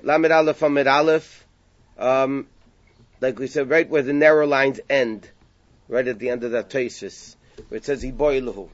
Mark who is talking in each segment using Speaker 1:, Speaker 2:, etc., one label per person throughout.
Speaker 1: Lamed Aleph Amid Aleph, like we said, right where the narrow lines end, right at the end of that Tosfos, where it says Iboiluhu.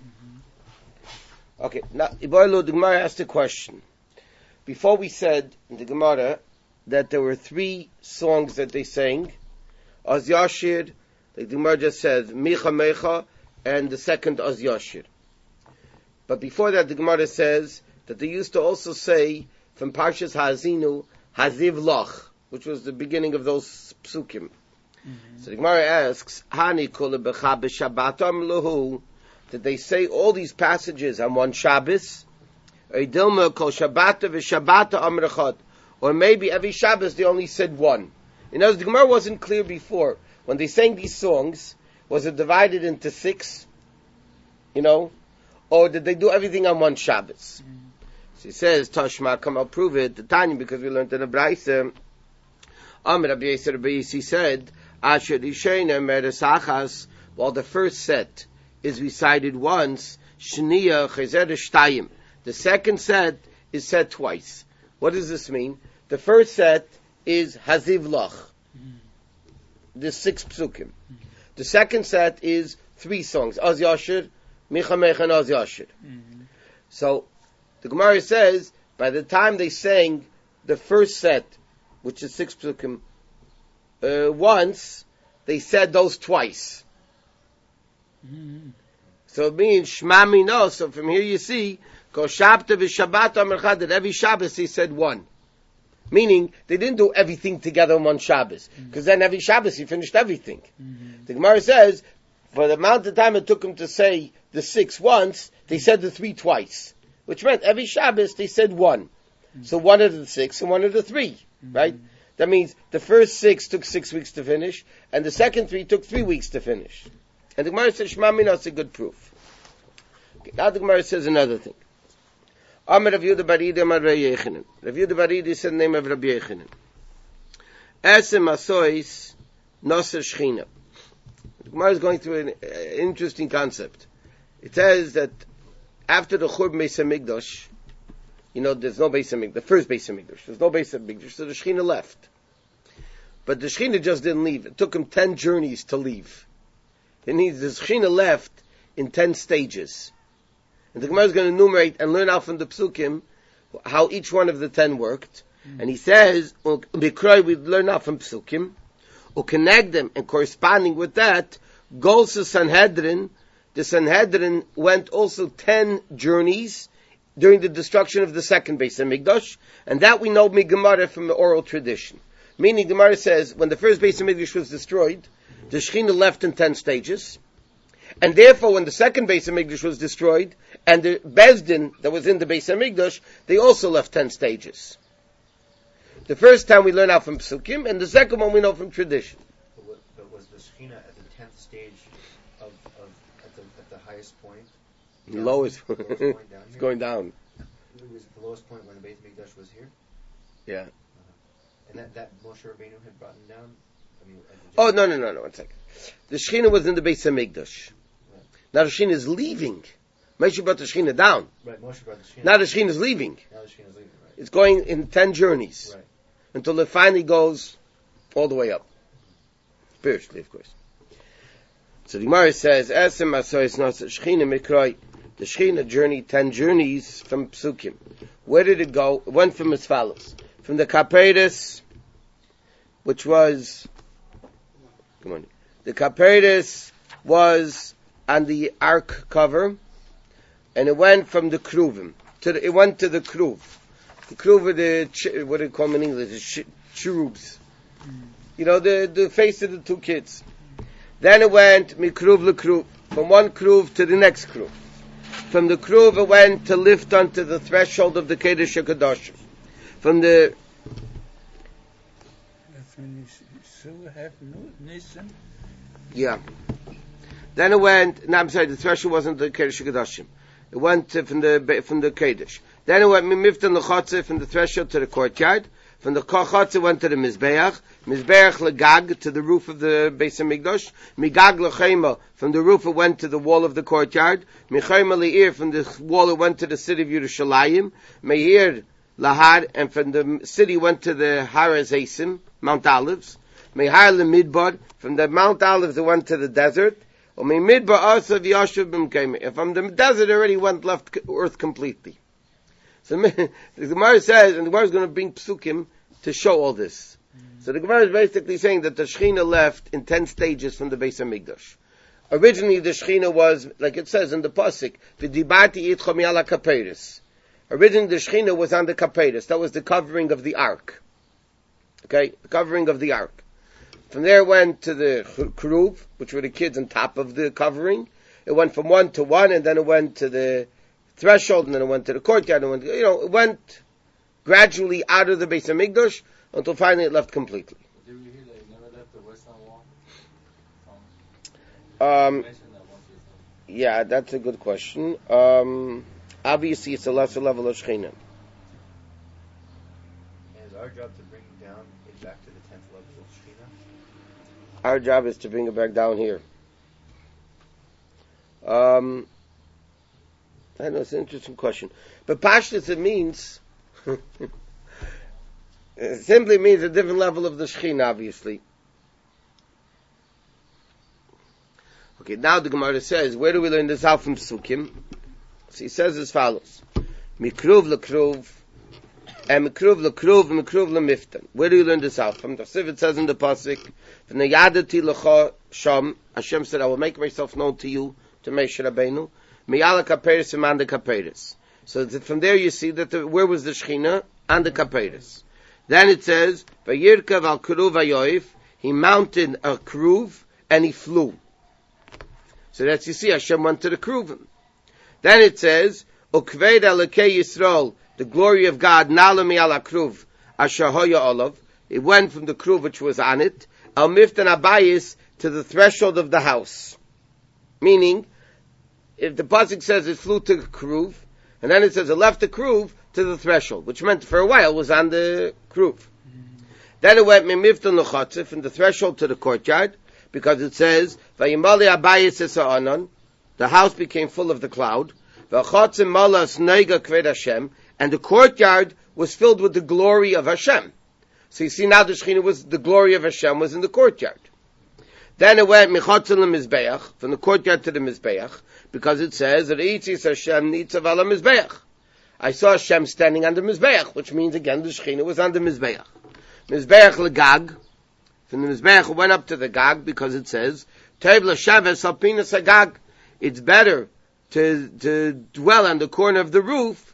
Speaker 1: Okay, now Iboiluhu, the Gemara asked a question. Before we said in the Gemara that there were 3 songs that they sang, Az Yashir, like the Gemara just says, Micha Mecha, and the second Az Yashir. But before that, the Gemara says that they used to also say from Parshas Ha'azinu, Haziv Loch, which was the beginning of those psukim. So the Gemara asks, Hani kule becha b'shabbatam lahu, did they say all these passages on one Shabbos? Or Dilma kol shabbata v'shabbata amrechad, or maybe every Shabbos they only said one. You know, the Gemara wasn't clear before. When they sang these songs, was it divided into 6? You know? Or did they do everything on one Shabbos? So he says, Tashma, come, I'll prove it, the Tanya, because we learned in the Braisa, Amr Rabbi Yisrael Rabbi Yissi said, Asher Rishayna Meresachas, while the first set is recited once, Shniya Chezer Shtayim. The second set is said twice. What does this mean? The first set is Haziv Loch, the 6 psukim. The second set is 3 songs, Az Yashir, Micha Mecha, and Az Yashir. So, the Gemara says, by the time they sang the first set, which is 6 psukim, once, they said those twice. So it means, Shema Mino, so from here you see, Kol Shabta v'Shabbat Amerchad, that every Shabbos he said one. Meaning, they didn't do everything together on one Shabbos. Because then every Shabbos he finished everything. The Gemara says, for the amount of time it took him to say the 6 once, they said the 3 twice. Which meant every Shabbos they said one. So one of the 6 and one of the 3. Right? That means the first 6 took 6 weeks to finish, and the second 3 took 3 weeks to finish. And the Gemara says, Shema Mina, it's a good proof. Okay, now the Gemara says another thing. Amar Rav Yehuda bar Idda amar Rabbi Yochanan. Rav Yehuda bar Idda said the name of Rabbi Yochanan. Esem asois noser shchina. The Gemara is going through an interesting concept. It says that after the Churban Beis HaMikdash, you know, there's no Beis HaMikdash, the first Beis HaMikdash, there's no Beis HaMikdash, so the Shechina left. But the Shechina just didn't leave. It took him 10 journeys to leave. The Shechina left in 10 stages. And the Gemara is going to enumerate and learn out from the Psukim how each one of the 10 worked. And he says, Bikroy, we learn out from Psukim, connect them, and corresponding with that, goes to Sanhedrin. The Sanhedrin went also 10 journeys during the destruction of the second Beis HaMikdash, and that we know Gemara from the oral tradition. Meaning, Gemara says, when the first Beis HaMikdash was destroyed, the Shechina left in 10 stages, and therefore when the second Beis HaMikdash was destroyed, and the Bezdin that was in the Beis HaMikdash, they also left 10 stages. The first time we learn out from Psukim, and the second one we know from tradition.
Speaker 2: But was the Shechina at the 10th stage at the highest point?
Speaker 1: The lowest
Speaker 2: point down
Speaker 1: it's going down.
Speaker 2: It was the lowest point when the Beis HaMikdash was here?
Speaker 1: Yeah.
Speaker 2: And that Moshe Rabbeinu had brought him down?
Speaker 1: Oh, no, 1 second. The Shechina was in the Beis HaMikdash. Right. Now the Shechina is leaving. Moshe brought the Shechina down.
Speaker 2: Right, Moshe brought the Shechina.
Speaker 1: Now the Shechina is leaving.
Speaker 2: Now the Shechina is leaving, right.
Speaker 1: It's going in 10 journeys.
Speaker 2: Right.
Speaker 1: Until it finally goes all the way up. Spiritually, of course. So the Gemara says, Esem asois noser Shechina mikroi. The Shechina journeyed 10 journeys from Psukim. Where did it go? It went from as follows. From the Kaperes, which was, the Kaperes was on the ark cover, and it went from the Kruvim. It went to the Kruv. The Kruv are the, what do you call them in English? The cherubs. You know, the face of the 2 kids. Then it went, Mikruv LeKruv, from one Kruv to the next Kruv. From the Kruv it went to lift onto the threshold of the Kedesh HaKadoshim. From the... Yeah. Then it went, the threshold wasn't the Kedesh HaKadoshim. It went from the Kedesh. Then it went Miftan L'Chotze from the threshold to the courtyard. From the Chotze it went to the Mizbeach. Mizbeach L'Gag to the roof of the Beis HaMikdash. Migag L'Chema from the roof it went to the wall of the courtyard. Michayma L'Ir from the wall it went to the city of Yerushalayim. Meir Lahar, and from the city went to the Har Azeisim, Mount Olives. Mehar LeMidbar, from the Mount Olives it went to the desert. Or Midbar also Yashuv B'Mkeim. From the desert already left earth completely. So the Gemara says, and the Gemara is going to bring psukim to show all this. So the Gemara is basically saying that the Shechina left in 10 stages from the Beis HaMikdash. Originally the Shechina was, like it says in the Pasuk, V'dibati itcha mi'ala kaperis. Originally the Shechina was on the kaperis. That was the covering of the ark. Okay? The covering of the ark. From there it went to the Keruv, which were the kids on top of the covering. It went from 1 to 1, and then it went to the threshold, and then it went to the courtyard, and it went gradually out of the Beis HaMikdash until finally it left completely.
Speaker 3: Did we hear that it never left the western wall?
Speaker 1: Yeah, that's a good question. Obviously it's a lesser level of Shechina.
Speaker 2: And it's our job to bring down it back to the 10th level of Shechina?
Speaker 1: Our job is to bring it back down here. I know, it's an interesting question. But Pashtus, it means, it simply means a different level of the Shechina, obviously. Okay, now the Gemara says, where do we learn this out from Sukkim? So he says as follows. Mikruv lekruv, and mikruv lekruv, and mikruv lemiftan. Where do you learn this out from? The Siv, it says in the Pasuk, V'nayadati lecha sham, Hashem said, I will make myself known to you, to Moshe Rabbeinu, Miyala kaperis and on the kaperis. So from there you see that where was the Shechina? On the kaperis. Then it says, Vayirkav al keruv hayoif, he mounted a keruv and he flew. So that's, you see, Hashem went to the keruvim. Then it says, Ukved alakei Yisrael, the glory of God, nalami ala keruv, asher hoya olav. It went from the keruv which was on it, al miftan abayis, to the threshold of the house. Meaning, if the pasuk says it flew to the keruv, and then it says it left the keruv to the threshold, which meant for a while was on the keruv. Then it went mimiftan l'chotze, from the threshold to the courtyard, because it says vayimali abayis esa'anon, the house became full of the cloud, v'chotze malas neiga kved Hashem, and the courtyard was filled with the glory of Hashem. So you see now the Shechina was, the glory of Hashem was in the courtyard. Then it went Mechotzel Mizbeach, from the courtyard to the Mizbeach, because it says that Eitzis Hashem Nitzav ala Mizbeach. I saw Hashem standing on the Mizbeach, which means again the Shechina was on the Mizbeach. Mizbeach Legag, from the Mizbeach it went up to the Gag, because it says, Tev L'Shaves Alpinas Hagag, it's better to dwell on the corner of the roof.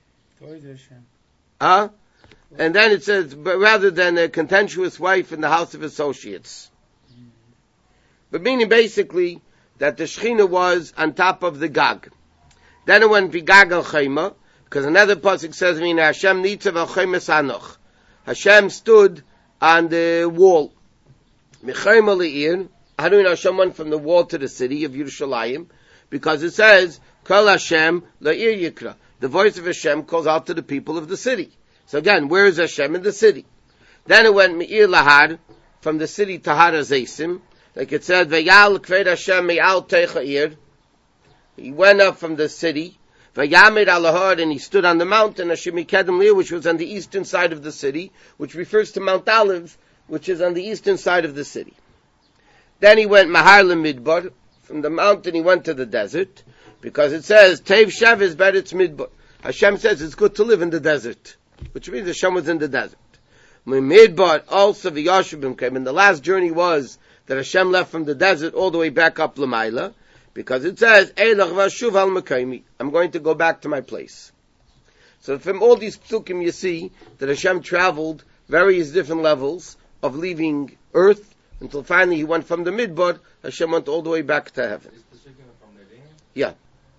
Speaker 1: And then it says, but rather than a contentious wife in the house of associates. But meaning basically that the Shechina was on top of the Gag. Then it went Vigag al Chayma, because another pasuk says, Hashem nitzav al Chayma sanoch. Hashem stood on the wall. Michayma le'ir. How do we know Hashem went from the wall to the city of Yerushalayim? Because it says, Kol Hashem la'ir yikra. The voice of Hashem calls out to the people of the city. So again, where is Hashem in the city? Then it went Me'ir Lahar, from the city to Har Azeisim. Like it said, Vayal kved Hashem me'al teicha'ir. He went up from the city, Vayamid alahar, and he stood on the mountain, Hashem Mikedem Lir, which was on the eastern side of the city, which refers to Mount Olive, which is on the eastern side of the city. Then he went Mahar Midbar, from the mountain he went to the desert, because it says, Tev Shavis Beretz Midbar. Hashem says it's good to live in the desert, which means Hashem was in the desert. Midbar also V'yashubim came, and the last journey was that Hashem left from the desert all the way back up Lamaila, because it says, Eilach v'ashuv al mekaymi, I'm going to go back to my place. So from all these psukim you see that Hashem traveled various different levels of leaving earth, until finally he went from the Midbar, Hashem went all the way back to heaven. Yeah.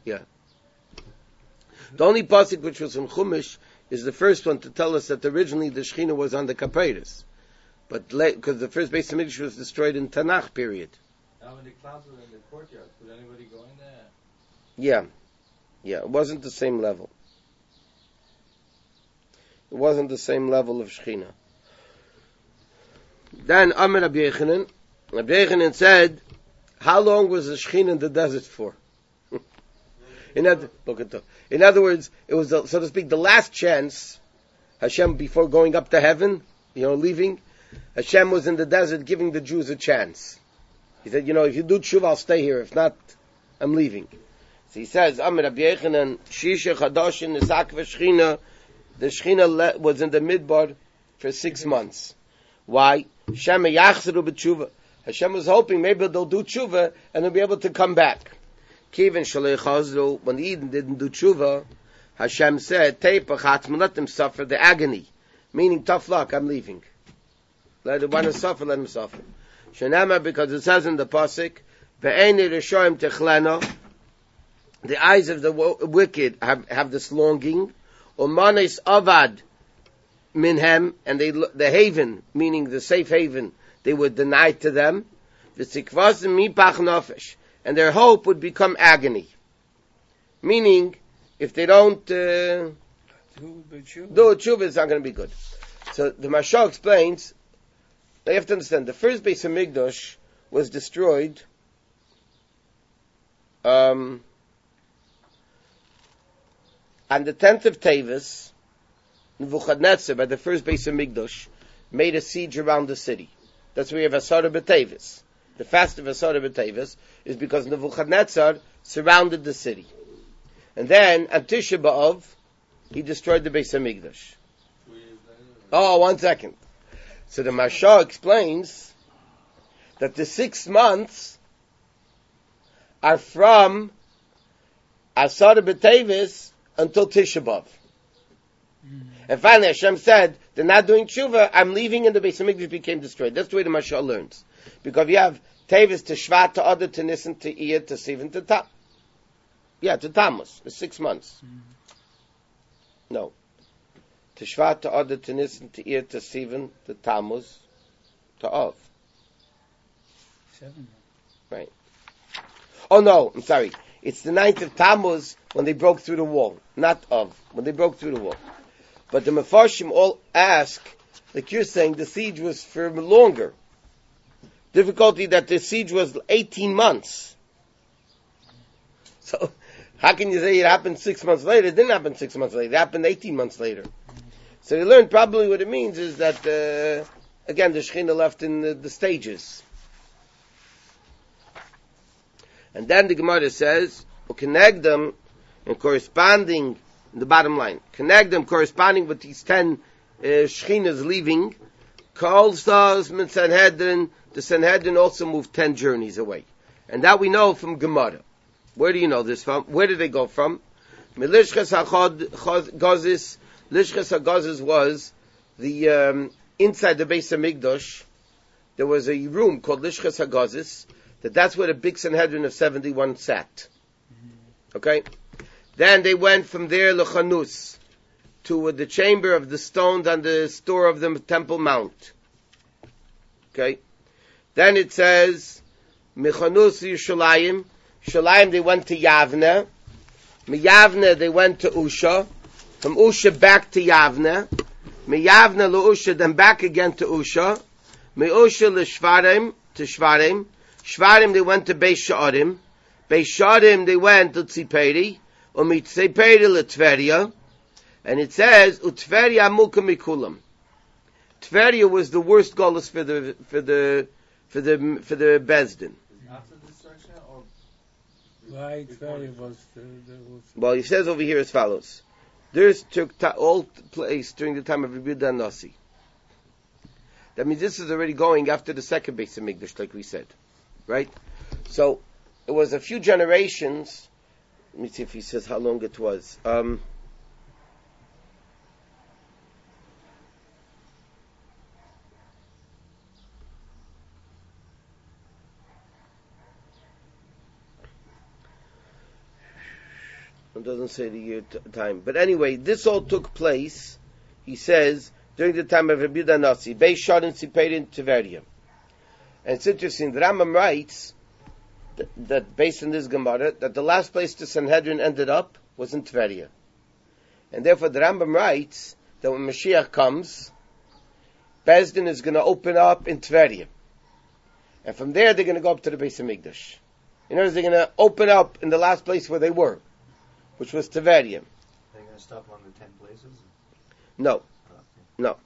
Speaker 1: The only pasuk which was from Chumash is the first one to tell us that originally the Shechina was on the Kapeiros. But because the first Beis HaMikdash was destroyed in Tanakh period.
Speaker 3: Now when the clouds were in the courtyard, could anybody go in there?
Speaker 1: Yeah, it wasn't the same level. It wasn't the same level of Shechina. Then Amar Rabbi Yechanan said, how long was the Shechina in the desert for? In other words, it was, so to speak, the last chance Hashem, before going up to heaven, leaving, Hashem was in the desert giving the Jews a chance. He said, if you do tshuva, I'll stay here. If not, I'm leaving. So he says, Amir Rabbi Yechanan, Shisha Chadoshin, Nisak v'Shechina, the Shechina was in the midbar for 6 months. Why? Hashem was hoping maybe they'll do tshuva and they'll be able to come back. Kivin Shalei Chazru, when the Eden didn't do tshuva, Hashem said, let them suffer the agony. Meaning, tough luck, I'm leaving. Let them want to suffer, let them suffer. Shenema, because it says in the Pasuk, Ve'eni Rishoim Techleno, the eyes of the wicked have this longing. Umanes Avad Minhem, and the haven, meaning the safe haven, they were denied to them. V'tzikvasim mipach nofesh, and their hope would become agony. Meaning, if they don't do tshuva, it's not going to be good. So the Mashal explains, you have to understand, the first base of Migdosh was destroyed on the 10th of Tevis. Nebuchadnezzar, by the first base of Migdosh, made a siege around the city. That's why we have Asara B'Tevis. The fast of Asara B'Tevis is because Nebuchadnezzar surrounded the city. And then, on Tisha B'Av, he destroyed the base of Migdosh. Oh, 1 second. So the Mashal explains that the 6 months are from Asara B'Tevis until Tisha B'Av. And finally Hashem said, they're not doing tshuva, I'm leaving, and the Beis HaMikdash became destroyed. That's the way the Mashal learns. Because you have Tevis to Shvat to Adar to Nisan to Iyar to Sivan to Tam. Yeah, to Tammuz. It's 6 months. No. To Shvat to Adar to Nisan to Iyar to Sivan to Tammuz to Av.
Speaker 4: 7.
Speaker 1: Right. Oh no, I'm sorry. It's the 9th of Tammuz when they broke through the wall. Not Av. When they broke through the wall. But the Mefarshim all ask, like you're saying, the siege was for longer. Difficulty that the siege was 18 months. So, how can you say it happened 6 months later? It didn't happen 6 months later. It happened 18 months later. So they learned probably what it means is that, again, the Shekhinah left in the stages. And then the Gemara says, connect them and corresponding, the bottom line, connect them corresponding with these 10 Shekhinahs leaving, calls us min Sanhedrin, the Sanhedrin also moved 10 journeys away. And that we know from Gemara. Where do you know this from? Where did they go from? Lishchas HaGozis. Lishchas HaGozis was the, inside the Beis HaMikdash, there was a room called Lishchas HaGozis, that's where the big Sanhedrin of 71 sat. Okay? Then they went from there, Lechanus, to the chamber of the stones on the store of the Temple Mount. Okay? Then it says, Mechanus Yerushalayim. Shalayim they went to Yavne. Miyavne they went to Usha. From Usha back to Yavne. Miyavne LeUsha then back again to Usha. Meusha LeShvarim to Shvarim. Shvarim they went to Beis Sha'arim. Beis Sha'arim they went to Tziperi. Tziperi LeTveria. And it says, Utveria Muka Mikulam. Tveria was the worst golus for the Bezdin.
Speaker 3: After destruction or?
Speaker 4: Why Tveria was
Speaker 1: Well, he says over here as follows. This took all place during the time of Rebbe Dan Nasi. That means this is already going after the second Beis HaMikdash, like we said. Right? So, it was a few generations. Let me see if he says how long it was. It doesn't say the year time. But anyway, this all took place, he says, during the time of Rabbi Yehuda Nasi, Beis Sha'arim Tziperi Tveria. And it's interesting, the Rambam writes, that based on this Gemara, that the last place the Sanhedrin ended up was in Tveria. And therefore the Rambam writes, that when Mashiach comes, Bezdin is going to open up in Tveria. And from there they're going to go up to the Beis HaMikdash. In other words, they're going to open up in the last place where they were, which was Tveria.
Speaker 2: They're going to stop on the 10 places?
Speaker 1: No. No.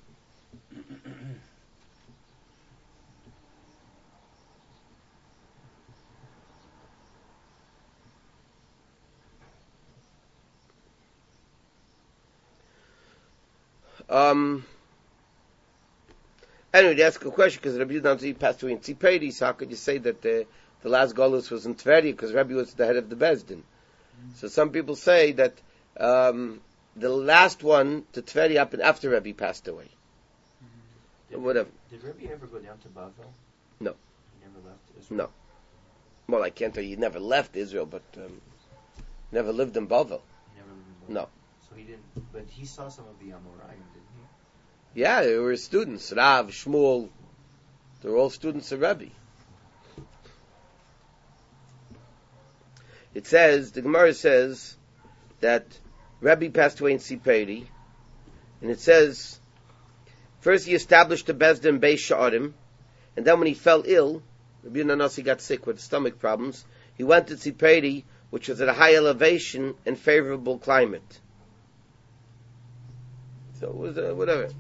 Speaker 1: Anyway, they ask a question because Rabbi Yudan passed away in Tziperi, so how could you say that the last Golus was in Tveri because Rabbi was the head of the Bezdin? So some people say that the last one to Tveri happened after Rabbi passed away. Whatever.
Speaker 2: Did Rabbi ever go down to Bavel?
Speaker 1: No.
Speaker 2: He never left Israel?
Speaker 1: No. Well, I can't tell you he never left Israel, but never lived in Bavel.
Speaker 2: He never lived in Bavel?
Speaker 1: No.
Speaker 2: So he didn't, but he saw some of the Amoraim, didn't he?
Speaker 1: Yeah, they were students. Rav, Shmuel, they were all students of Rebbe. It says, the Gemara says that Rebbe passed away in Siperi, and it says, first he established the Bezdin Beis Sha'arim, and then when he fell ill, Rabbi Nanasi got sick with stomach problems, he went to Siperi, which was at a high elevation and favorable climate. So it was whatever.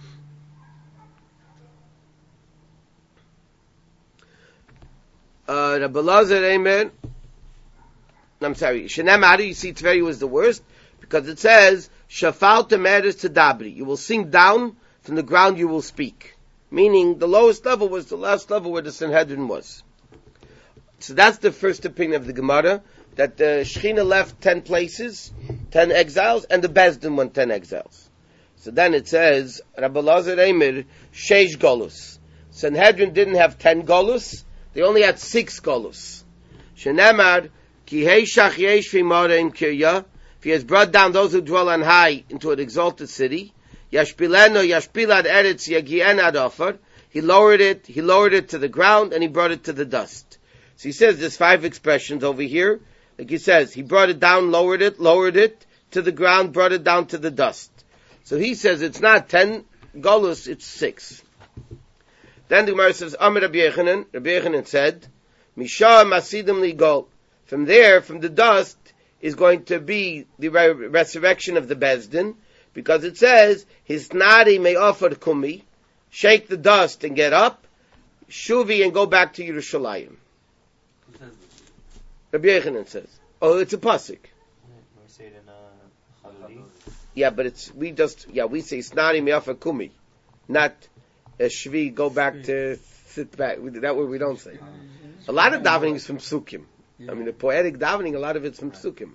Speaker 1: Rabbi Lazar, amen. I'm sorry. Shenem, how do you see Tveri was the worst? Because it says, Shafal temeres to dabri. You will sink down from the ground, you will speak. Meaning, the lowest level was the last level where the Sanhedrin was. So that's the first opinion of the Gemara, that the Shechina left 10 places, 10 exiles, and the Bezdin went 10 exiles. So then it says, Rabbi Lazar Eimer, Sheish Golus. Sanhedrin didn't have 10 Golus, they only had 6 Golus. Shenemar, Ki Heishach Yesh V'Moreim Kirya, if he has brought down those who dwell on high into an exalted city, Yashpileno Yashpilad Eretz Yagien Ad Ofar, he lowered it to the ground, and he brought it to the dust. So he says there's 5 expressions over here. Like he says, he brought it down, lowered it to the ground, brought it down to the dust. So he says it's not 10 Golus, it's 6. Then the Gemara says, Amar Rabbi Yechanan said, Misha Masidim Ligol. From there, from the dust, is going to be the resurrection of the Bezdin, because it says, Hisnari may offer kumi, shake the dust and get up, shuvi and go back to Yerushalayim. Rabbi Yechanan says. Oh, it's a pasuk.
Speaker 2: We say it in Chalali.
Speaker 1: Yeah, but we say Snari Miafa Kumi, not Shvi, go back to sit back. That way we don't say. A lot of davening is from Psukim. I mean, the poetic davening, a lot of it's from Psukim.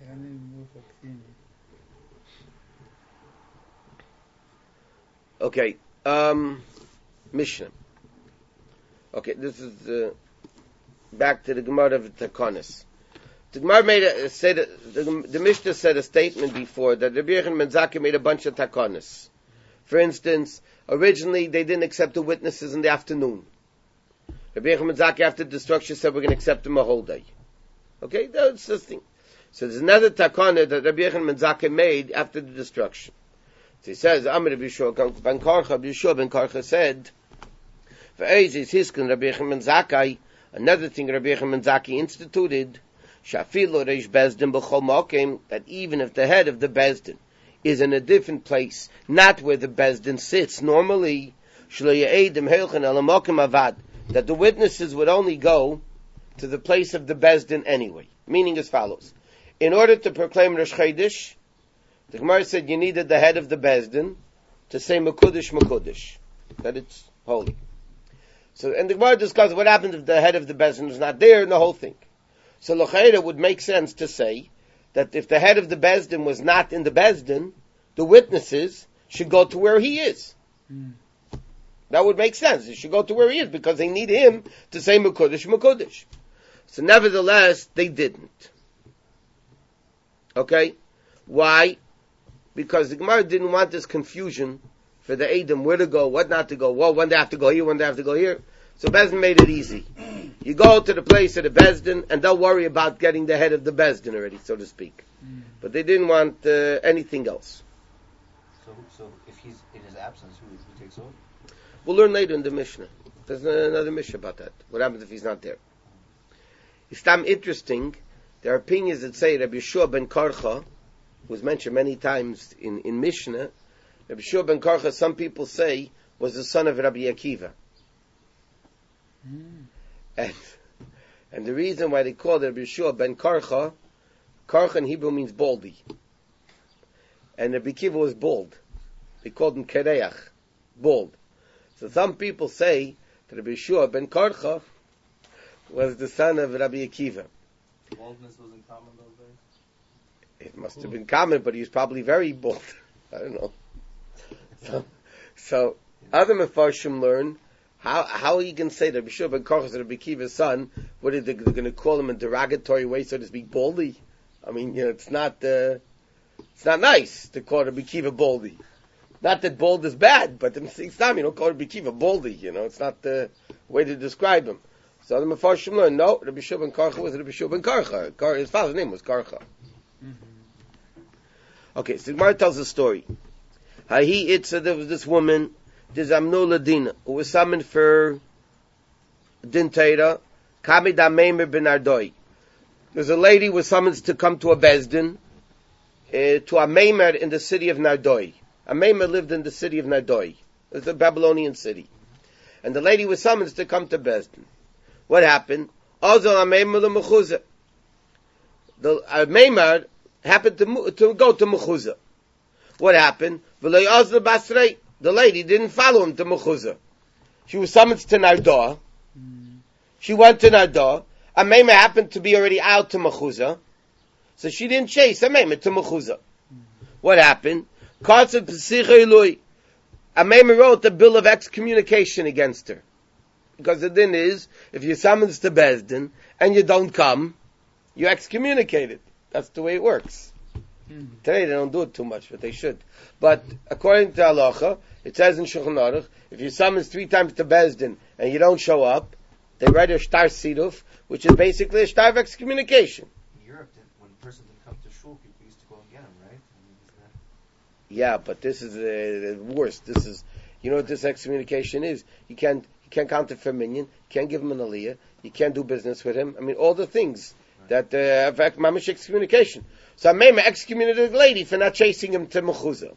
Speaker 1: Okay, Mishnah. Okay, this is back to the Gemara of Takonis. The Gemara the Mishnah said a statement before that Rabbi Yochanan ben Zakkai made a bunch of Takonis. For instance, originally they didn't accept the witnesses in the afternoon. Rabbi Yochanan ben Zakkai after the destruction said we're going to accept them a whole day. Okay, that's the thing. So there's another Takana that Rabbi Yochanan ben Zakkai made after the destruction. So he says, Amr Rabbi Yeshua ben Karcha said, for Eizis Hiskin Rabbi Yochanan ben Zakkai, another thing Rabbi Yochanan ben Zakkai instituted, Shafilo Reish Bezdin b'chol mokem, that even if the head of the Bezdin is in a different place, not where the Bezdin sits normally, shlo ye'edim heilchen el mokem avad, that the witnesses would only go to the place of the Bezdin anyway. Meaning as follows. In order to proclaim Rosh Chodesh, the Gemara said you needed the head of the Bezdin to say Mekudesh, that it's holy. So, and the Gemara discusses what happens if the head of the Bezdin is not there and the whole thing. So L'chaira would make sense to say that if the head of the Bezdin was not in the Bezdin, the witnesses should go to where he is. That would make sense. They should go to where he is because they need him to say Mekudesh. So nevertheless, they didn't. Okay? Why? Because the Gemara didn't want this confusion for the Edom, where to go, what not to go, when they have to go here, when they have to go here. So Bezdin made it easy. You go to the place of the Bezdin, and they'll worry about getting the head of the Bezdin already, so to speak. But they didn't want anything else.
Speaker 2: So if he's in his absence, who takes over?
Speaker 1: We'll learn later in the Mishnah. There's another Mishnah about that. What happens if he's not there? It's interesting. There are opinions that say Rabbi Yeshua ben Karcha, who was mentioned many times in Mishnah, Rabbi Shua ben Karcha, some people say, was the son of Rabbi Akiva. And the reason why they called it Rabbi Shua ben Karcha, Karcha in Hebrew means baldy. And Rabbi Akiva was bald. They called him Kereach, bald. So some people say that Rabbi Shua ben Karcha was the son of Rabbi Akiva.
Speaker 3: Baldness was in common those days?
Speaker 1: It must have been common, but he was probably very bald. I don't know. So other Mefarshim learn how you can say that Rabbi Shua ben Karcha is Rabbi Akiva's son. What are they going to call him in a derogatory way, so to speak, baldy? I mean, it's not nice to call Rabbi Akiva baldy. Not that bald is bad, but it's not, you don't call Rabbi Akiva baldy, it's not the way to describe him. So the Mefarshim learn, no, Rabbi Shua ben Karcha was Rabbi Shua ben Karcha. His father's name was Karcha. Okay, so the Gemara tells a story. There was this woman, this Amnula Dina, who was summoned for Din Teira, Kamid HaMeimer ben Ardoi. There's a lady who was summoned to come to a Bezdin, to a Meimer in the city of Nardoi. A Meimer lived in the city of Nardoi. It's a Babylonian city. And the lady was summoned to come to Bezdin. What happened? Azal HaMeimer l'Mechuzah. The Meimer happened to go to Mechuzah. What happened? V'lo Azal Basrei. The lady didn't follow him to Mechuzah. She was summoned to Nardah. She went to Nardah. A Meimer happened to be already out to Mechuzah. So she didn't chase a Meimer to Mechuzah. What happened? A Meimer wrote a bill of excommunication against her. Because the din is, if you're summoned to Bezdin and you don't come, you're excommunicated. That's the way it works. Today they don't do it too much, but they should. But according to Halacha, it says in Shulchan Aruch, if you're summoned 3 times to Bezdin and you don't show up, they write a shtar siduf, which is basically a shtar of excommunication.
Speaker 2: In Europe, when a person didn't come to shul, people used to go and get him, right? Isn't that...
Speaker 1: Yeah, but this is the worst. This is, what this excommunication is? You can't count it for minion. You can't give him an aliyah. You can't do business with him. I mean, all the things that affect mamish excommunication. So Meimer excommunicated the lady for not chasing him to Mechuzah.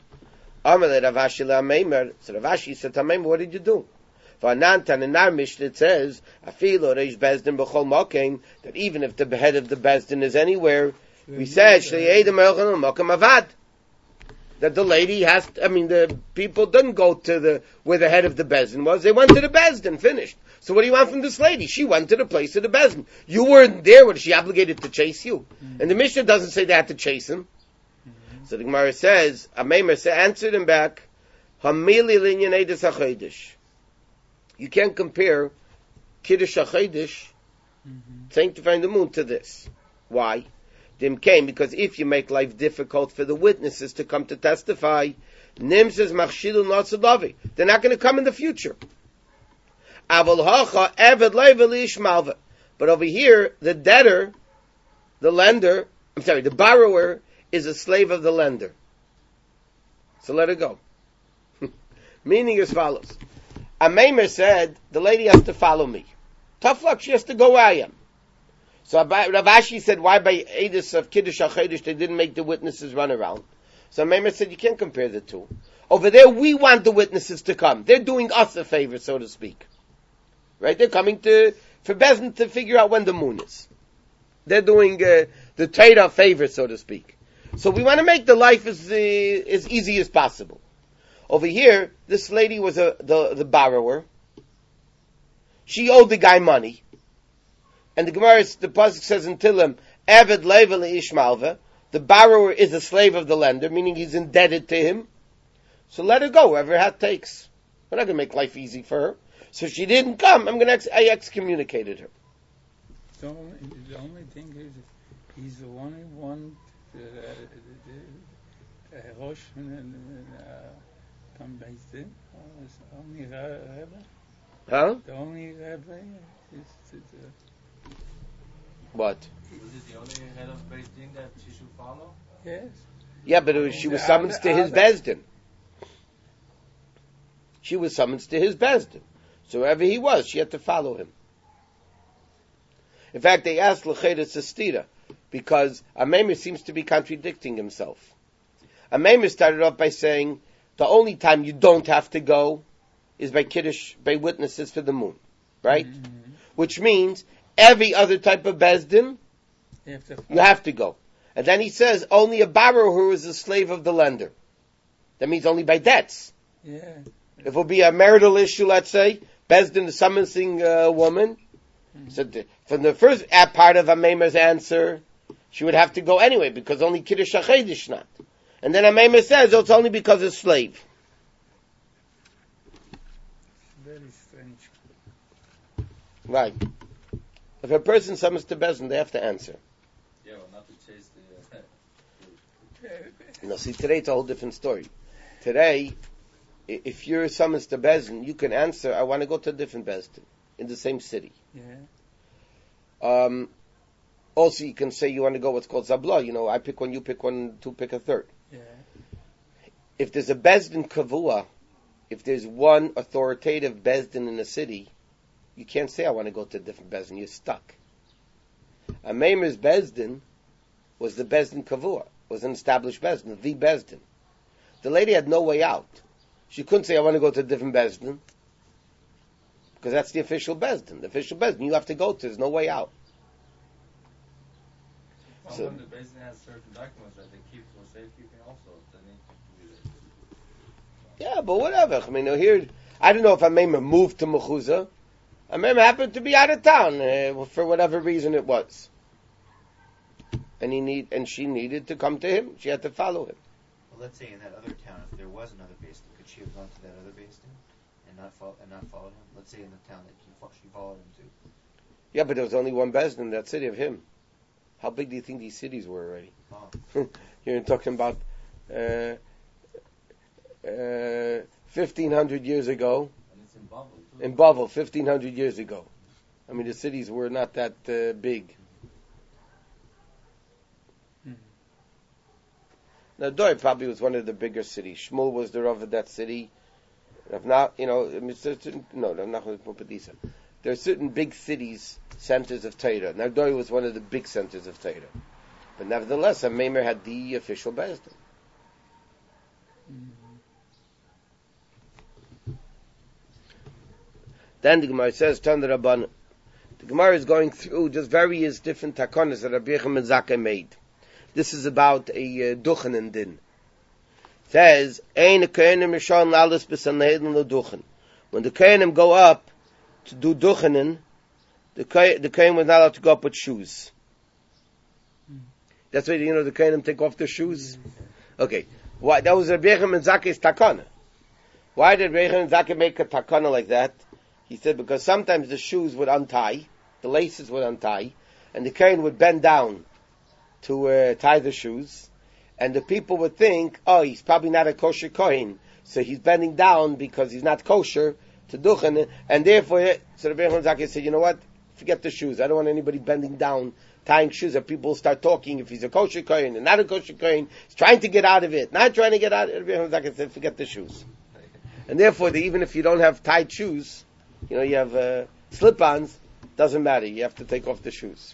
Speaker 1: So Ravashi said to Meimer, what did you do? V'anantan in our Mishnah it says, Afilo reish bezdin b'chol mokein, that even if the head of the bezdin is anywhere, we said shleyedim elchan mokem avad. That the lady the people didn't go to where the head of the bezdin was. They went to the bezdin, finished. So what do you want from this lady? She went to the place of the bezdin. You weren't there. Was she obligated to chase you? And the Mishnah doesn't say they had to chase him. So the Gemara says, Meimer answered him back, Hamili linyan edus hachodesh. You can't compare Kiddush HaChodesh, sanctifying the moon, to this. Why? Dim came because if you make life difficult for the witnesses to come to testify, Nim says Machshilu Natsadavi. They're not going to come in the future. Aval Hacha Eved Leiveli Ishmalva. But over here, the debtor, the borrower is a slave of the lender. So let it go. Meaning as follows. A Meimer said, the lady has to follow me. Tough luck, she has to go where I am. So Ravashi said, why by Edus of Kiddush HaChodesh they didn't make the witnesses run around? So Meimer said, you can't compare the two. Over there, we want the witnesses to come. They're doing us a favor, so to speak. Right? They're coming for Bezdin to figure out when the moon is. They're doing the Torah favor, so to speak. So we want to make the life as easy as possible. Over here, this lady was the borrower. She owed the guy money. And the pasuk says in Tillim, Eved Level Ishmalva, the borrower is a slave of the lender, meaning he's indebted to him. So let her go, wherever it takes. We're not going to make life easy for her. So she didn't come, I excommunicated her.
Speaker 4: The only thing is, he's the only one, Rosh from Bezdin, only Rebbe.
Speaker 1: Huh?
Speaker 4: The only Rebbe is
Speaker 1: What?
Speaker 3: Was it the only head of Beis Din that she should follow?
Speaker 4: yes.
Speaker 1: Yeah, but she was summoned to his Bezdin. She was summoned to his Bezdin. So wherever he was, she had to follow him. In fact, they asked L'cheda Sestira, because a Meimer seems to be contradicting himself. A Meimer started off by saying, The only time you don't have to go is by Kiddush, by witnesses for the moon. Right?
Speaker 4: Mm-hmm.
Speaker 1: Which means every other type of Bezdin, you have to go. And then he says, only a borrower who is a slave of the lender. That means only by debts.
Speaker 4: Yeah.
Speaker 1: If it will be a marital issue, let's say, Bezdin is summoning a woman. So from the first part of Ameimer's answer, she would have to go anyway, because only Kiddush HaChedesh not. And then Ameimer says, oh, it's only because of slave.
Speaker 4: Very strange.
Speaker 1: Right. If a person summons to Bezdin, they have to answer.
Speaker 3: Yeah, well, not to chase the...
Speaker 1: See, today it's a whole different story. Today, if you're summons to Bezdin, you can answer, I want to go to a different Bezdin in the same city.
Speaker 4: Yeah.
Speaker 1: Also, you can say you want to go what's called Zabla. I pick one, you pick one, two pick a third.
Speaker 4: Yeah.
Speaker 1: If there's a Bezdin Kavua, if there's one authoritative Bezdin in a city, you can't say I want to go to a different Bezdin. You're stuck. A Meimer's Bezdin was the Bezdin Kavua, was an established Bezdin, the Bezdin. The lady had no way out. She couldn't say I want to go to a different Bezdin, because that's the official Bezdin. The official Bezdin you have to go to. There's no way out.
Speaker 3: Well,
Speaker 1: So,
Speaker 3: when the basin has certain documents that they keep for safekeeping also, then they need to do that.
Speaker 1: yeah, but whatever. I mean, here, I don't know if Ameimer moved to Mechuzah. Ameimer happened to be out of town for whatever reason it was, and she needed to come to him. She had to follow him.
Speaker 2: Well, let's say in that other town, if there was another basin, could she have gone to that other basin and not followed him? Let's say in the town that she followed him to.
Speaker 1: Yeah, but there was only one Bezdin in that city of him. How big do you think these cities were already?
Speaker 2: Oh.
Speaker 1: You're talking about 1,500 years ago.
Speaker 3: And it's in Babel, too.
Speaker 1: In Bavel, 1,500 years ago. I mean, the cities were not that big. Now, Doi probably was one of the bigger cities. Shmuel was the Rav of that city. If not, there are certain big cities, centers of Torah. Now, Doi was one of the big centers of Torah. But nevertheless, Ameimer had the official Bezdin. Then the Gemara says, Tan Rabban. The Gemara is going through just various different takonas that Rabbi Yechim and Zakkai made. This is about a duchen din. It says, Ein kohenim rishon lalos b'sanhedrin l'duchen. When the kohenim go up to do duchenin, the kohen was not allowed to go up with shoes. That's why the kohenim take off their shoes. Okay, why? That was Rabbi Yechim and Zakkai's takana. Why did Rabbi Yechim and Zakkai make a takana like that? He said because sometimes the shoes would untie, the laces would untie, and the kohen would bend down to tie the shoes, and the people would think, oh, he's probably not a kosher kohen, so he's bending down because he's not kosher to duchen, and therefore, so Rabbi Yechim Zakkai said, you know what, forget the shoes, I don't want anybody bending down, tying shoes, that people start talking, if he's a kosher kohen and not a kosher kohen, he's trying to get out of it, not trying to get out of it. Rabbi Yechim Zakkai said, forget the shoes. And therefore, even if you don't have tied shoes, you have slip-ons, doesn't matter, you have to take off the shoes.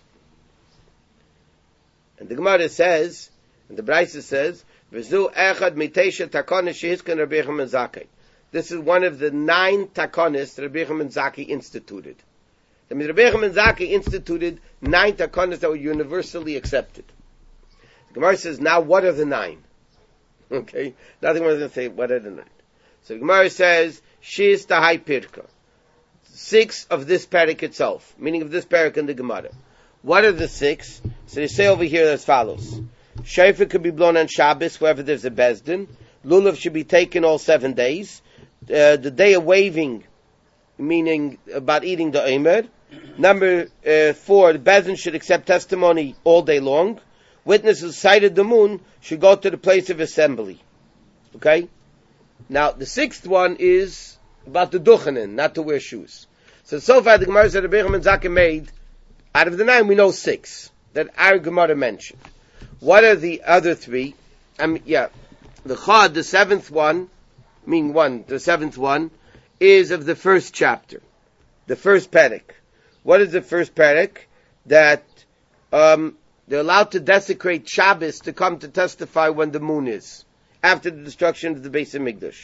Speaker 1: And the Gemara says, and the Brisa says, "V'zu echad mitesha takonis shehizkan Rabbi Yechim and Zakkai." This is one of the 9 takonis Rabbi Yechim and Zakkai instituted. That means Rabbi Yechim and Zakkai instituted 9 takonis that were universally accepted. The Gemara says, now what are the 9? Okay, now the Gemara is going to say, what are the 9? So the Gemara says, Shiz tahai pirka. 6 of this parak itself, meaning of this parak in the Gemara. What are the 6? So they say over here as follows. Shofar could be blown on Shabbos, wherever there's a Bezdin. Lulav should be taken all 7 days. The day of waving, meaning about eating the Omer. Number 4, the Bezdin should accept testimony all day long. Witnesses who sighted the moon should go to the place of assembly. Okay? Now, the 6th one is about the duchenin, not to wear shoes. So far the Gemara said Rabbi Yechim and Zakkai made, out of the 9 we know 6 that our Gemara mentioned. What are the other 3? The Chad, the 7th one, the 7th one, is of the first chapter. The first parak. What is the first parak? That they're allowed to desecrate Shabbos to come to testify when the moon is. after the destruction of the Beis Hamikdash.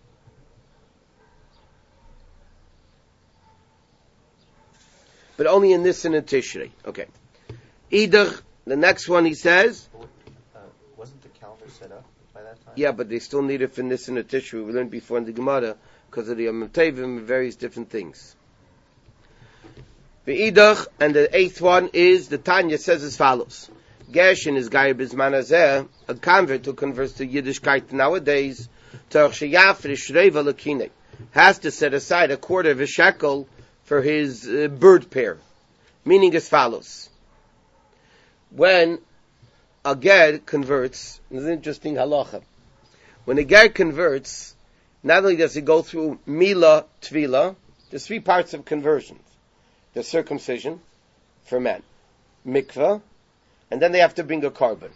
Speaker 1: But only in Nisan and Tishrei. Okay. Either the next one he says.
Speaker 2: Wasn't the calendar set up by that time?
Speaker 1: Yeah, but they still need it for Nisan and Tishrei. We learned before in the Gemara because of the Yom Tevim and various different things. The Idach, and the eighth one is the Tanya says as follows: Gershon is Gai Bizman Hazeh, a convert who converts to Yiddishkeit nowadays, has to set aside a quarter of a shekel for his bird pair, meaning as follows: when a ger converts, this is an interesting halacha. When a ger converts, not only does he go through Mila Tvila, there's three parts of conversions. The circumcision for men, mikvah, and then they have to bring a carbon.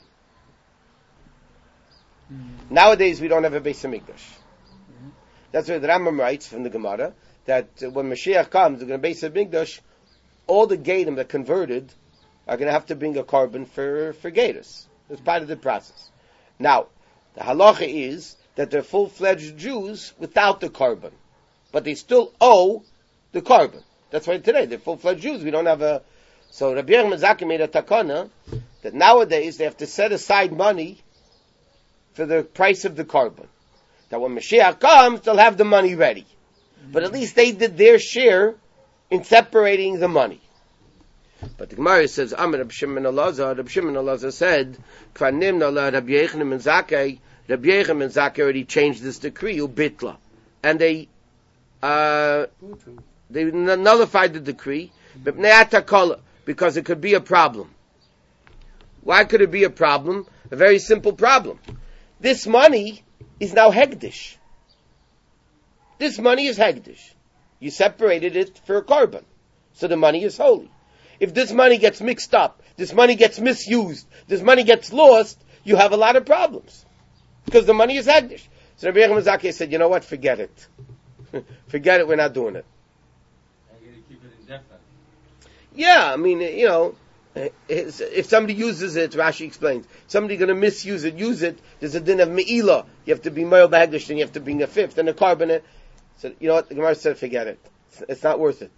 Speaker 1: Nowadays we don't have a Beis Hamikdash. That's why the Rambam writes from the Gemara that when Mashiach comes, they're going to Beis Hamikdash, all the Gedim that converted are going to have to bring a carbon for Gedus. It's part of the process. Now, the halacha is that they're full-fledged Jews without the carbon, but they still owe the carbon. That's why today they're full-fledged Jews. We don't have a. So Rabbi Yochanan Zaki made a takana that nowadays they have to set aside money for the price of the carbon. That when Mashiach comes, they'll have the money ready. But at least they did their share in separating the money. But the Gemara says, Amar Reb Shimon Elazar said, Kvar nimna la Rabbi Yochanan ben Zakkai. Rabbi Yochanan ben Zakkai already changed this decree, ubitla, and they nullified the decree, because it could be a problem. Why could it be a problem? A very simple problem. This money is now hegdish. This money is hegdish. You separated it for a carbon, so the money is holy. If this money gets mixed up, this money gets misused, this money gets lost, you have a lot of problems. Because the money is hegdish. So Rabbi Yochanan ben Zakkai said, you know what, forget it. Forget it, we're not doing it. Yeah, I mean, if somebody uses it, Rashi explains, somebody going to misuse it, use it, there's a din of me'ilah. You have to be moil b'hegdish, then you have to bring a fifth, and a carbon. So, you know what, the Gemara said, forget it. It's not worth it.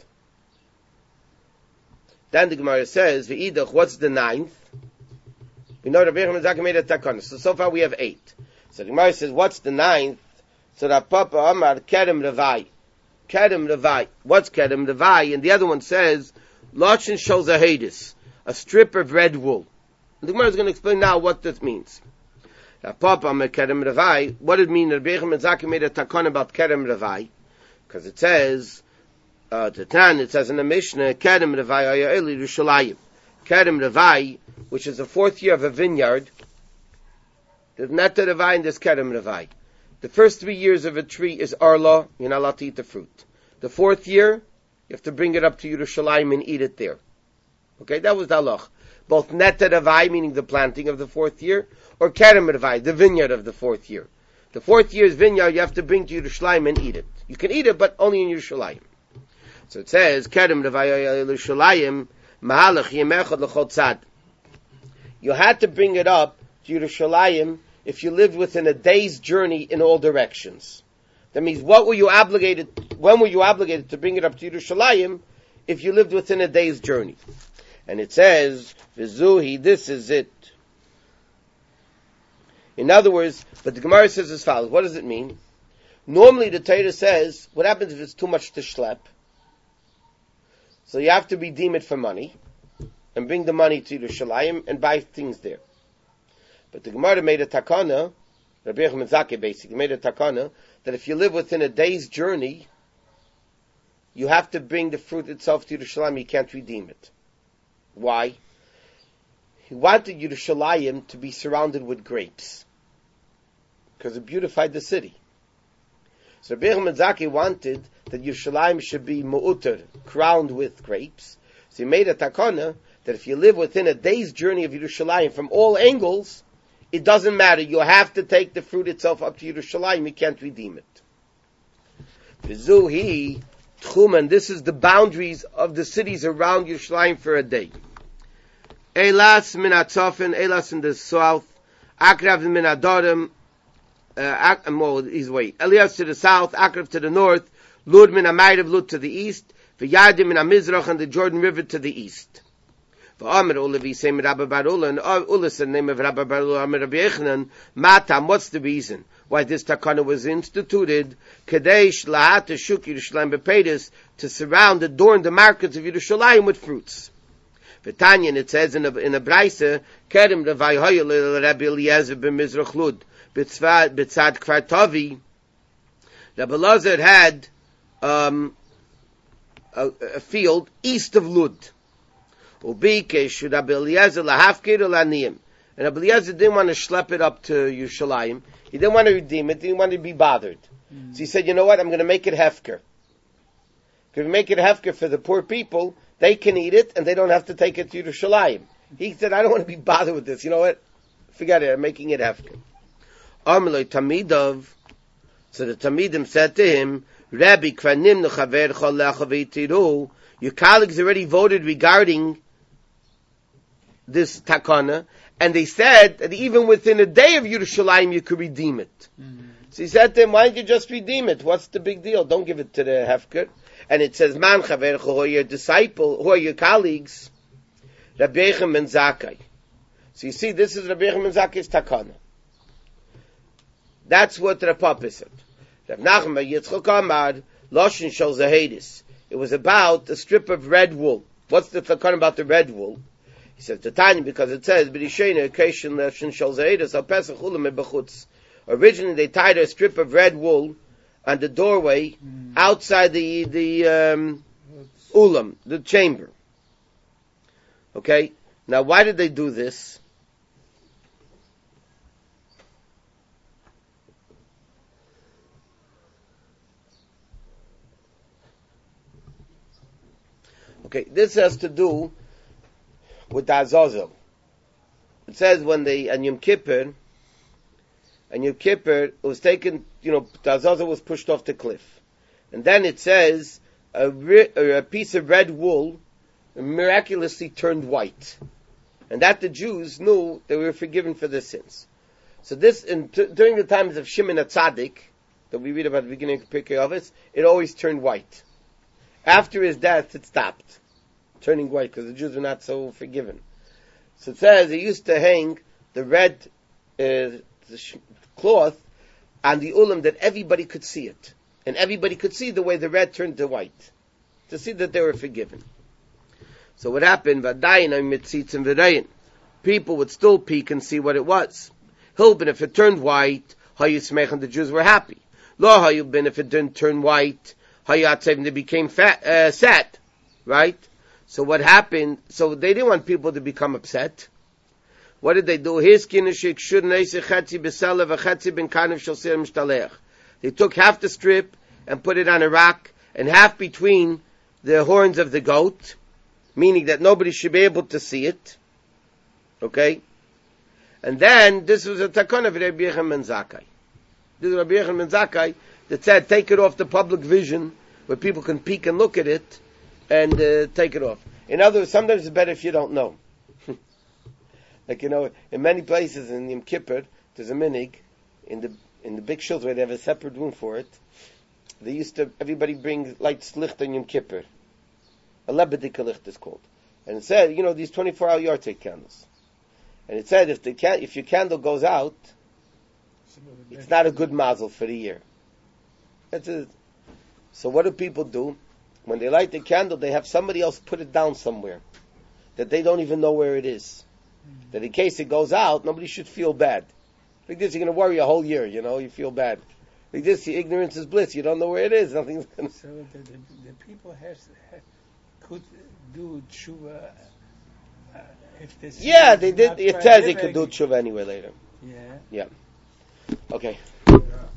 Speaker 1: Then the Gemara says, V'idach, what's the ninth? We know Rabbi Yochanan ben Zakkai made a takana. So far we have 8. So the Gemara says, what's the ninth? So Rav Papa Amar, Kerem Revai. Kerem Revai. What's Kerem Revai? And the other one says, Lachin shows a hadis, a strip of red wool. The Gemara is going to explain now what this means. Papa Kerem Revai. What did it mean? Rabbi Yochanan ben Zakkai made a takon about Kerem Revai, because it says, it says in the Mishnah, Kerem Revai Ayeli Yerushalayim. Kerem Revai, which is the 4th year of a vineyard. There's Neta Revai and there's Kerem Revai. The first 3 years of a tree is Arla, you're not allowed to eat the fruit. The 4th year, you have to bring it up to Yerushalayim and eat it there. Okay, that was the halach. Both Neta Revai, meaning the planting of the 4th year, or Kerem Revai, the vineyard of the 4th year. The 4th year's vineyard you have to bring to Yerushalayim and eat it. You can eat it, but only in Yerushalayim. So it says, Kerem Revai Yerushalayim, Mahalach Yemechad L'chol Tzad. You had to bring it up to Yerushalayim if you lived within a day's journey in all directions. That means when were you obligated to bring it up to Yerushalayim if you lived within a day's journey? And it says, Vizuhi, this is it. In other words, but the Gemara says as follows. What does it mean? Normally the Torah says, what happens if it's too much to schlep? So you have to redeem it for money, and bring the money to Yerushalayim and buy things there. But the Gemara made a takana, Rabbi Yochanan ben Zakkai basically made a takana, that if you live within a day's journey, you have to bring the fruit itself to Yerushalayim, you can't redeem it. Why? He wanted Yerushalayim to be surrounded with grapes, because it beautified the city. So Rabbi Yochanan ben Zakkai wanted that Yerushalayim should be mu'uter, crowned with grapes. So he made a takana that if you live within a day's journey of Yerushalayim from all angles, it doesn't matter. You have to take the fruit itself up to Yerushalayim. You can't redeem it. Vizuhi Tchum, and this is the boundaries of the cities around Yerushalayim for a day. Eilas min Atzafin, Eilas in the south, Akrav min Adorim, he's way. Elias to the south, Akrav to the north, Lud min Amayrav, Lud to the east, V'Yadim min Amizrach, and the Jordan River to the east. V'Amr Ula v'Yisem Rabbi Bar Ula, and Ula said the name of Rabbi Bar Ula, Amr Rabbi Yechanan, Matam, what's the reason why this takana was instituted? Kadesh Lahat Shuk Yerushalayim B'Peiros, to surround, adorn the markets of Yerushalayim with fruits. V'Tanya, and it says in a Braisa, Kerem Ravai Hoyel Rabbi Eliezer b'Mizrach Lud, B'Tzad Kfar Tavi, Rabbi Elazar had a field east of Lud. Ubike Rabbi Eliezer lahafkir ulaniyim. And Rabbi Eliezer didn't want to schlep it up to Yerushalayim. He didn't want to redeem it. He didn't want to be bothered. So he said, you know what? I'm going to make it hefker. If we make it hefker for the poor people, they can eat it and they don't have to take it to Yerushalayim. He said, I don't want to be bothered with this. You know what? Forget it. I'm making it hefker. Amalei Tamidov. So the Tamidim said to him, Rabbi, your colleagues already voted regarding this takana, and they said that even within a day of Yerushalayim you could redeem it. So he said to him, why don't you just redeem it? What's the big deal? Don't give it to the hefker. And it says, Man chavercha, who are your disciple, who are your colleagues? Rabbi Yechim ben Zakkai. So you see, this is Rabbi Yechim ben Zakkai's takana. That's what the Papa said. Rav Nachman bar Yitzchok Amar, Loshin Shel Zahedis. It was about a strip of red wool. What's the takana about the red wool? He says, Tanya, because it says, B'rishena Keshin Loshin Shel Zahedis Al Pesach Ulam B'chutz. Originally, they tied a strip of red wool on the doorway outside the ulam, the chamber. Okay? Now, why did they do this? Okay, this has to do with the Azazel. It says when they, on Yom Kippur, it was taken, the Azazel was pushed off the cliff. And then it says, a piece of red wool miraculously turned white. And that the Jews knew they were forgiven for their sins. So this, during the times of Shimon HaTzadik, that we read about at the beginning of Pirkei Avos, it always turned white. After his death, it stopped turning white because the Jews were not so forgiven. So it says they used to hang the red cloth on the ulam that everybody could see it. And everybody could see the way the red turned to white. To see that they were forgiven. So what happened? People would still peek and see what it was. Hilbin, if it turned white, the Jews were happy. Lo Hayubin, if it didn't turn white, they became sad. Right? So what happened? So they didn't want people to become upset. What did they do? They took half the strip and put it on a rock and half between the horns of the goat, meaning that nobody should be able to see it. Okay? And then this was a takana of Rabbi Yechim ben Zakkai. This is Rabbi Yechim ben Zakkai that said take it off the public vision where people can peek and look at it and take it off. In other words, sometimes it's better if you don't know. Like, in many places in Yom Kippur, there's a minig, in the big shield where they have a separate room for it, everybody brings lights licht on Yom Kippur. A lebedika licht is called. And it said, these 24-hour Yartek candles. And it said, if your candle goes out, it's not a good mazel for the year. That's it. So what do people do? When they light the candle, they have somebody else put it down somewhere that they don't even know where it is. That in case it goes out, nobody should feel bad. Like this, you're going to worry a whole year, you feel bad. Like this, ignorance is bliss. You don't know where it is. Nothing's going to...
Speaker 4: So the people could do tshuva if this...
Speaker 1: Yeah, they did. It says they could do tshuva anyway later.
Speaker 4: Yeah.
Speaker 1: Yeah. Okay.